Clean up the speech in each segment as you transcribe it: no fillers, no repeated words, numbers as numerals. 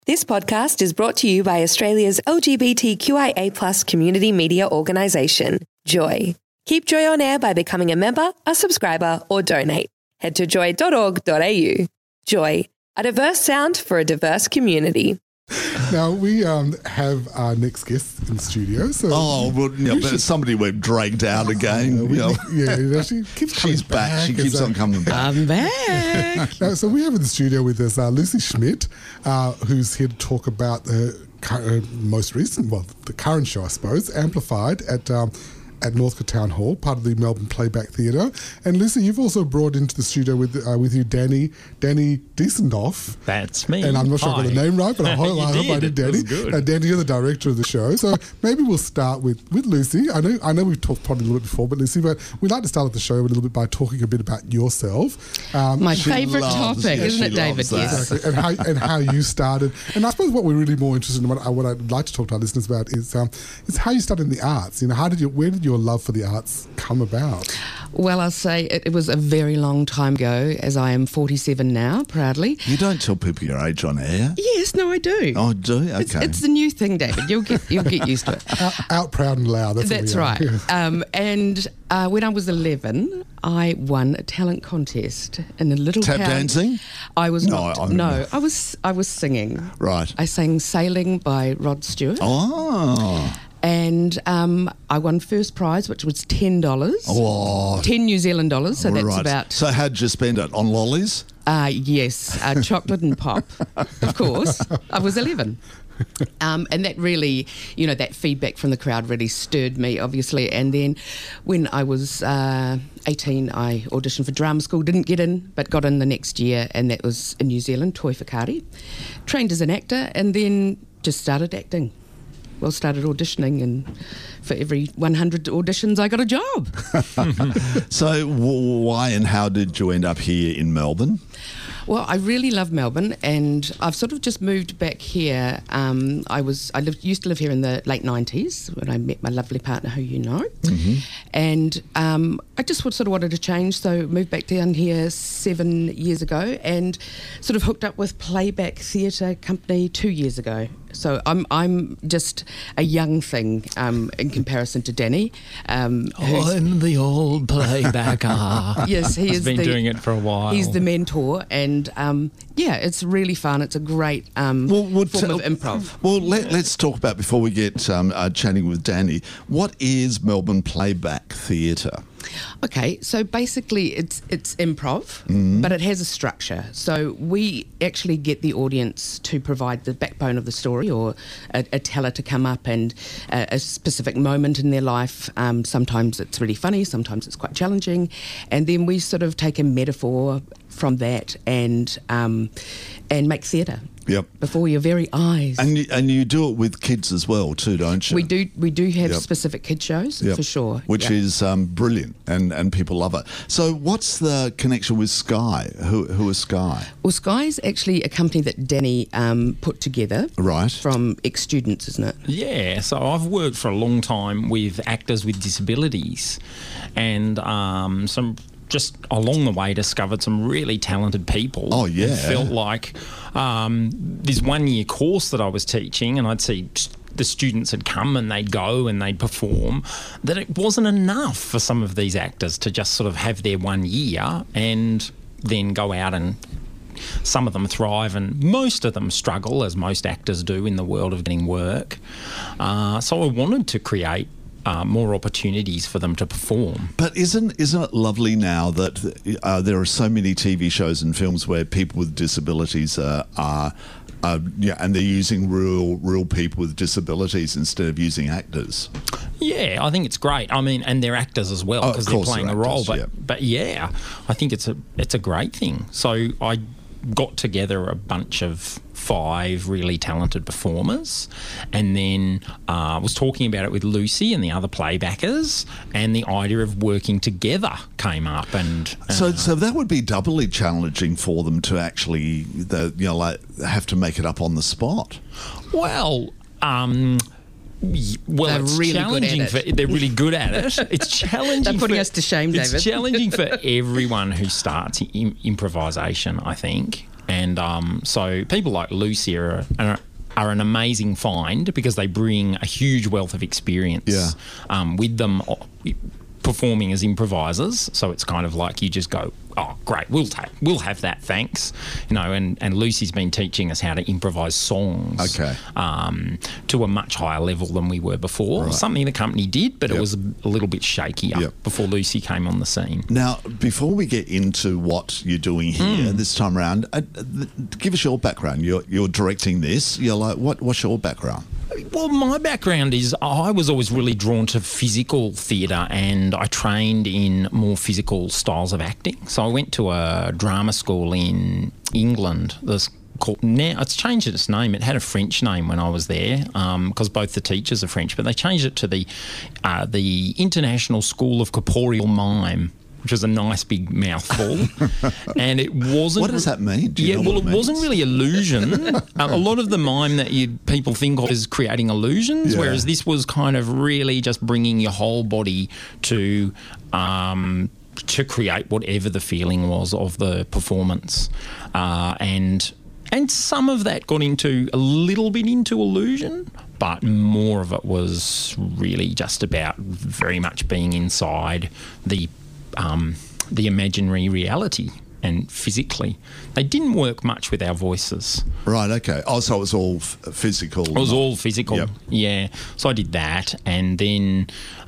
This podcast is brought to you by Australia's LGBTQIA+ community media organisation, Joy. Keep Joy on air by becoming a member, a subscriber, or donate. Head to joy.org.au. Joy, a diverse sound for a diverse community. Now, we have our next guest in the studio. So but somebody went dragged out again. She keeps coming She's back. She keeps on coming back. I'm back. So we have in the studio with us Lucy Schmidt, who's here to talk about the most recent, the current show, I suppose, Amplified at Northcote Town Hall, part of the Melbourne Playback Theatre. And Lucy, you've also brought into the studio with you Danny Diesendorf. That's me. And I'm not sure I got the name right, but I hope I did, Danny. Danny, you're the director of the show. So maybe we'll start with Lucy. I know we've talked probably a little bit before, but Lucy, we'd like to start off the show a little bit by talking a bit about yourself. My favourite topic, isn't it, David? Yes. Exactly. And how you started. And I suppose what we're really more interested in, what I'd like to talk to our listeners about is how you started in the arts. Where did your love for the arts come about? Well, I'll say it was a very long time ago, as I am 47 now, proudly. You don't tell people your age on air? Yes, no, I do. Oh, do you? Okay. It's the new thing, David. You'll get used to it. Out proud and loud. That's right. And when I was 11, I won a talent contest in a little tap town. dancing? I was No, I was singing. Right. I sang "Sailing" by Rod Stewart. Oh. And I won first prize, which was $10. Oh. 10 New Zealand dollars, so that's right. about... So how'd you spend it? On lollies? Yes, chocolate and pop, of course. I was 11. And that really, that feedback from the crowd really stirred me, obviously. And then when I was 18, I auditioned for drama school, didn't get in, but got in the next year, and that was in New Zealand, Toi Whakaari. Trained as an actor, and then just started acting. Well, started auditioning, and for every 100 auditions, I got a job. So why and how did you end up here in Melbourne? Well, I really love Melbourne, and I've sort of just moved back here. I used to live here in the late 90s when I met my lovely partner, who you know. Mm-hmm. And I just sort of wanted to change, so moved back down here 7 years ago, and sort of hooked up with Playback Theatre Company 2 years ago. So I'm just a young thing in comparison to Danny. I'm the old playbacker. Yes, He's been doing it for a while. He's the mentor, and it's really fun. It's a great form of improv. Well, let's talk about, before we get chatting with Danny, what is Melbourne Playback Theatre? Okay, so basically it's improv, but it has a structure. So we actually get the audience to provide the backbone of the story, or a teller to come up and a specific moment in their life. Sometimes it's really funny, sometimes it's quite challenging, and then we sort of take a metaphor from that and make theatre. Yep. Before your very eyes. And you do it with kids as well too, don't you? We do have specific kid shows, for sure. Which is brilliant, and people love it. So what's the connection with Sky? Who is Sky? Well, Sky is actually a company that Danny put together. Right. From ex-students, isn't it? Yeah, so I've worked for a long time with actors with disabilities, and just along the way discovered some really talented people. Oh, yeah. And felt like this 1 year course that I was teaching, and I'd see the students had come and they'd go and they'd perform, that it wasn't enough for some of these actors to just sort of have their 1 year and then go out, and some of them thrive and most of them struggle, as most actors do in the world of getting work. So I wanted to create more opportunities for them to perform. But isn't it lovely now that there are so many TV shows and films where people with disabilities and they're using real people with disabilities instead of using actors? Yeah, I think it's great. I mean, and they're actors as well, because they're playing a role. But yeah, I think it's a great thing. So I got together a bunch of 5 really talented performers, and then was talking about it with Lucy and the other playbackers, and the idea of working together came up. And so that would be doubly challenging for them to actually have to make it up on the spot. They're really challenging good at it. They're really good at it. It's challenging. They're putting us to shame, David. It's challenging for everyone who starts improvisation, I think. And so people like Lucy are an amazing find because they bring a huge wealth of experience with them performing as improvisers. So it's kind of like you just go, oh, great, we'll have that, thanks. And Lucy's been teaching us how to improvise songs to a much higher level than we were before. Right. Something the company did, but it was a little bit shakier before Lucy came on the scene. Now, before we get into what you're doing here this time around, give us your background. You're directing this. You're like, what's your background? Well, my background is I was always really drawn to physical theatre, and I trained in more physical styles of acting. So I went to a drama school in England. Now it's changed its name. It had a French name when I was there because both the teachers are French, but they changed it to the International School of Corporeal Mime, which is a nice big mouthful. And it wasn't... What does that mean? It wasn't really illusion. A lot of the mime that people think of is creating illusions, whereas this was kind of really just bringing your whole body to create whatever the feeling was of the performance. And some of that got into a little bit into illusion, but more of it was really just about very much being inside the imaginary reality and physically. They didn't work much with our voices. Right, okay. Oh, so it was all physical. It was all physical, yeah. So I did that, and then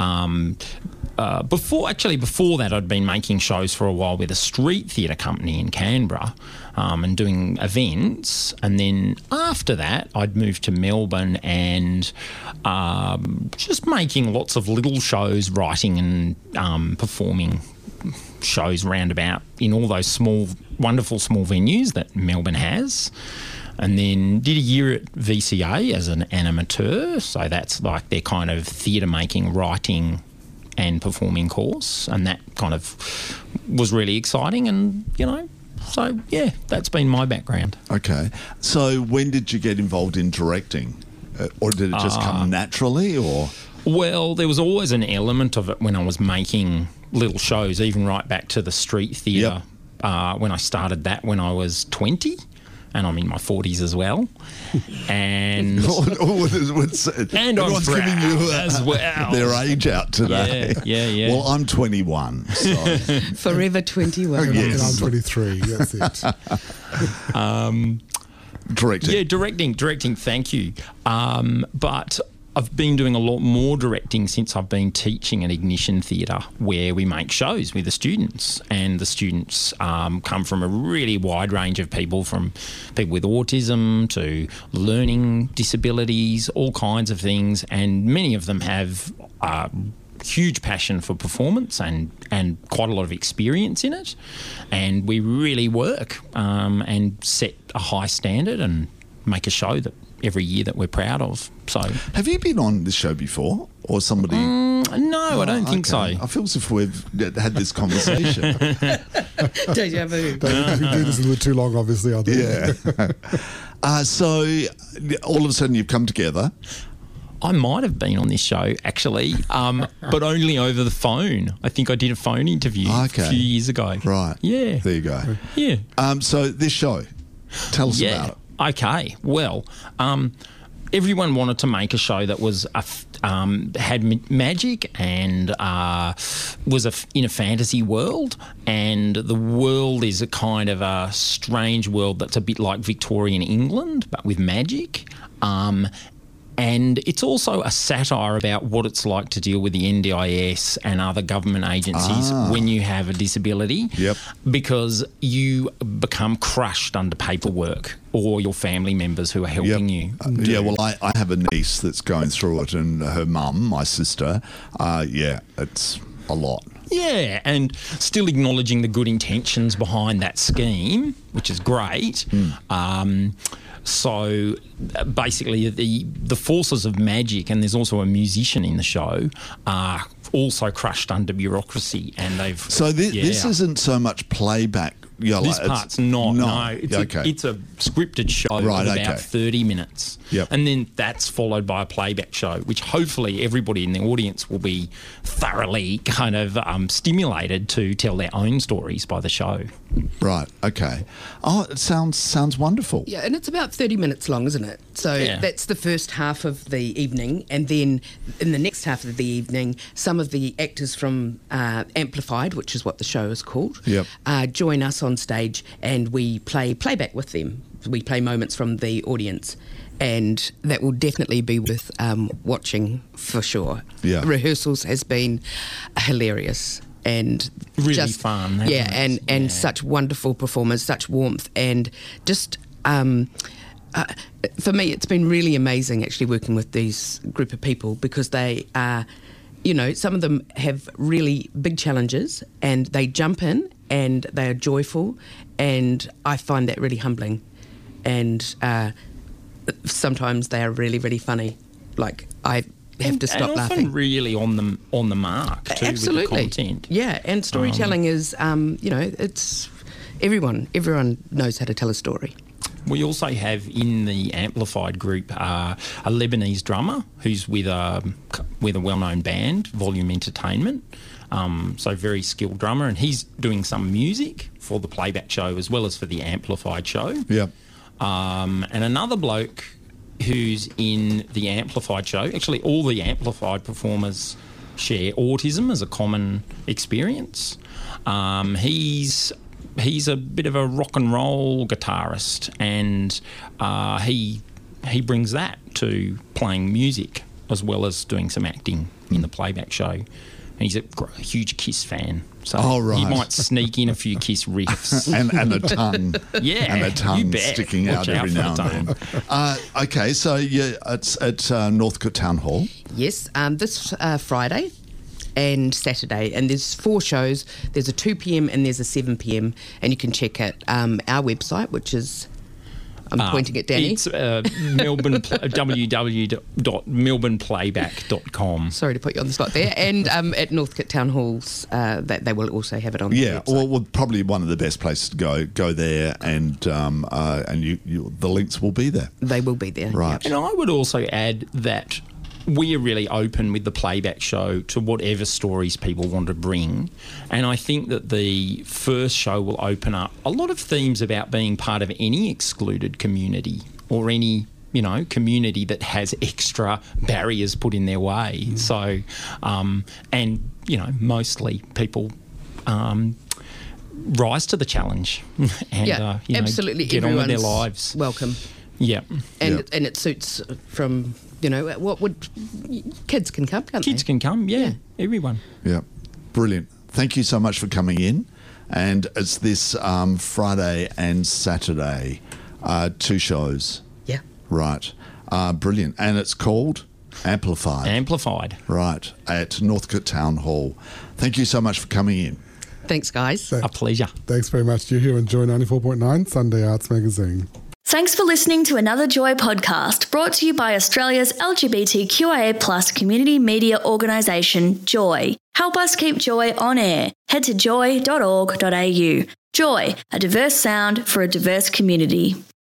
before that I'd been making shows for a while with a street theatre company in Canberra and doing events, and then after that I'd moved to Melbourne and just making lots of little shows, writing and performing shows roundabout in all those wonderful small venues that Melbourne has. And then did a year at VCA as an animateur, so that's like their kind of theatre making, writing and performing course, and that kind of was really exciting, and so yeah, that's been my background. Okay, so when did you get involved in directing, or did it just come naturally, or? Well, there was always an element of it when I was making little shows, even right back to the street theatre when I started that when I was 20. And I'm in my 40s as well. And I'm proud as well. Their age out today. Yeah. Well, I'm 21. So. Forever 21. And I'm 23. That's it. Directing. Yeah, directing. Thank you. But I've been doing a lot more directing since I've been teaching at Ignition Theatre, where we make shows with the students, and the students come from a really wide range of people, from people with autism to learning disabilities, all kinds of things, and many of them have huge passion for performance and quite a lot of experience in it, and we really work and set a high standard and make a show that every year that we're proud of. So, have you been on this show before, or somebody? No, I don't think so. I feel as if we've had this conversation. Deja vu. We've been doing this a little bit too long, obviously. I think. Yeah. So, all of a sudden, you've come together. I might have been on this show, actually, but only over the phone. I think I did a phone interview a few years ago. Right. Yeah. There you go. Yeah. So, this show, tell us about it. Okay, well, everyone wanted to make a show that was had magic and was in a fantasy world, and the world is a kind of a strange world that's a bit like Victorian England, but with magic. And it's also a satire about what it's like to deal with the NDIS and other government agencies when you have a disability. Yep. Because you become crushed under paperwork, or your family members who are helping you. Well, I have a niece that's going through it, and her mum, my sister, it's a lot. Yeah, and still acknowledging the good intentions behind that scheme, which is great. So basically the forces of magic, and there's also a musician in the show, are also crushed under bureaucracy, and they've... So this isn't so much playback This part's not. No, it's a scripted show Right, of about 30 minutes. Yep. And then that's followed by a playback show, which hopefully everybody in the audience will be thoroughly kind of stimulated to tell their own stories by the show. Right. Okay. Oh, it sounds wonderful. Yeah, and it's about 30 minutes long, isn't it? So that's the first half of the evening, and then in the next half of the evening, some of the actors from Amplified, which is what the show is called, join us on stage, and we play playback with them. We play moments from the audience, and that will definitely be worth watching for sure. Yeah. Rehearsals has been hilarious. And really just fun. Yeah, and such wonderful performers, such warmth, and just for me, it's been really amazing actually working with these group of people, because they are, some of them have really big challenges, and they jump in and they are joyful, and I find that really humbling, and sometimes they are really, really funny. Like I have to stop and laughing. often really on the mark too. Absolutely. With the content. Yeah, and storytelling is, it's everyone knows how to tell a story. We also have in the Amplified group a Lebanese drummer who's with a well-known band, Volume Entertainment. So very skilled drummer, and he's doing some music for the playback show as well as for the Amplified show. Yep. And another bloke who's in the Amplified show. Actually, all the Amplified performers share autism as a common experience. He's a bit of a rock and roll guitarist, and he brings that to playing music as well as doing some acting in the playback show. And he's a huge Kiss fan, so he might sneak in a few Kiss riffs and a tongue, and a tongue sticking out every now and then. Okay, so it's at Northcote Town Hall. Yes, this Friday and Saturday, and there's 4 shows. There's a 2 p.m. and there's a 7 p.m. and you can check out our website, which is pointing at Danny. It's www.melbourneplayback.com. Sorry to put you on the spot there. And at Northcote Town Halls, that they will also have it on. Yeah, the website. well, probably one of the best places to go there, and the links will be there. They will be there, right? And I would also add that we are really open with the playback show to whatever stories people want to bring. And I think that the first show will open up a lot of themes about being part of any excluded community or any, community that has extra barriers put in their way. So, mostly people rise to the challenge and, absolutely. get on with their lives. Welcome. Yeah. And it suits from... what would... Kids can come, can't Kids they? can come, yeah. Everyone. Yeah. Brilliant. Thank you so much for coming in. And it's this Friday and Saturday, 2 shows. Yeah. Right. Brilliant. And it's called Amplified. Amplified. Right. At Northcote Town Hall. Thank you so much for coming in. Thanks, guys. A pleasure. Thanks very much. You're here on Joy 94.9, Sunday Arts Magazine. Thanks for listening to another Joy podcast brought to you by Australia's LGBTQIA+ community media organisation, Joy. Help us keep Joy on air. Head to joy.org.au. Joy, a diverse sound for a diverse community.